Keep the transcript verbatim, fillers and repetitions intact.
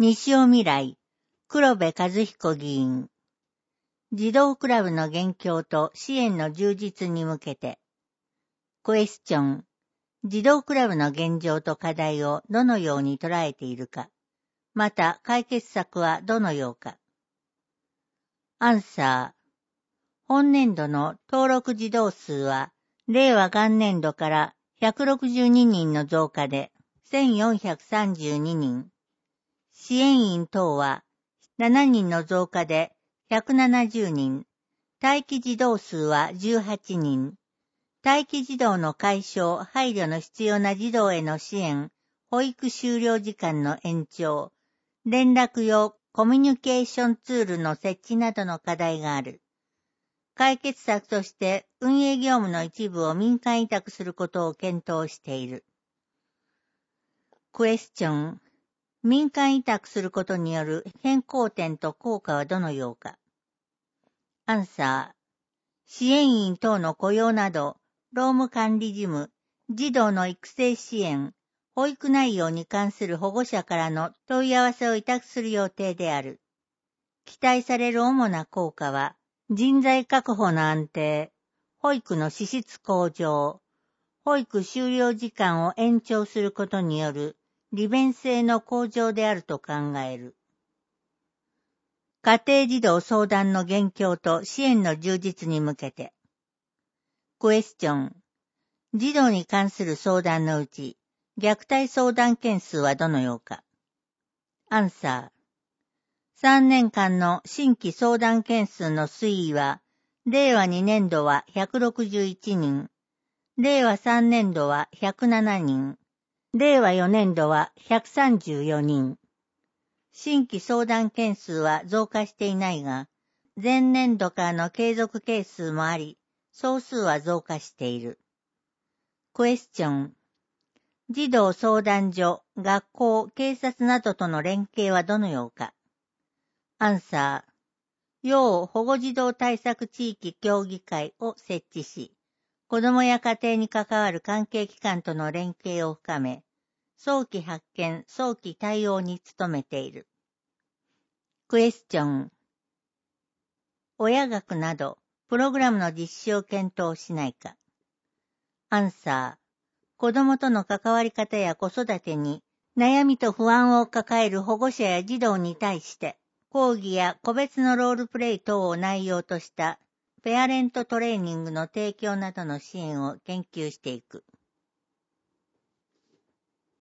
西尾未来、黒部和彦議員。児童クラブの現況と支援の充実に向けて。クエスチョン。児童クラブの現状と課題をどのように捉えているか。また、解決策はどのようか。アンサー。本年度の登録児童数は、令和元年度からひゃくろくじゅうににんの増加でせんよんひゃくさんじゅうににん。支援員等はしちにんの増加でひゃくななじゅうにん。待機児童数はじゅうはちにん。待機児童の解消・配慮の必要な児童への支援、保育終了時間の延長、連絡用コミュニケーションツールの設置などの課題がある。解決策として運営業務の一部を民間委託することを検討している。クエスチョン。民間委託することによる変更点と効果はどのようか。アンサー。支援員等の雇用など、労務管理事務、児童の育成支援、保育内容に関する保護者からの問い合わせを委託する予定である。期待される主な効果は、人材確保の安定、保育の資質向上、保育終了時間を延長することによる利便性の向上であると考える。家庭児童相談の現況と支援の充実に向けて。クエスチョン。児童に関する相談のうち、虐待相談件数はどのようか。アンサー。さんねんかんの新規相談件数の推移は、令和にねん度はひゃくろくじゅういちにん、令和さんねん度はひゃくななにん、令和よねん度はひゃくさんじゅうよにん。新規相談件数は増加していないが、前年度からの継続件数もあり、総数は増加している。クエスチョン。児童相談所、学校、警察などとの連携はどのようか。アンサー。要保護児童対策地域協議会を設置し、子どもや家庭に関わる関係機関との連携を深め、早期発見、早期対応に努めている。クエスチョン。親学など、プログラムの実施を検討しないか。アンサー。子どもとの関わり方や子育てに悩みと不安を抱える保護者や児童に対して、講義や個別のロールプレイ等を内容としたペアレントトレーニングの提供などの支援を研究していく。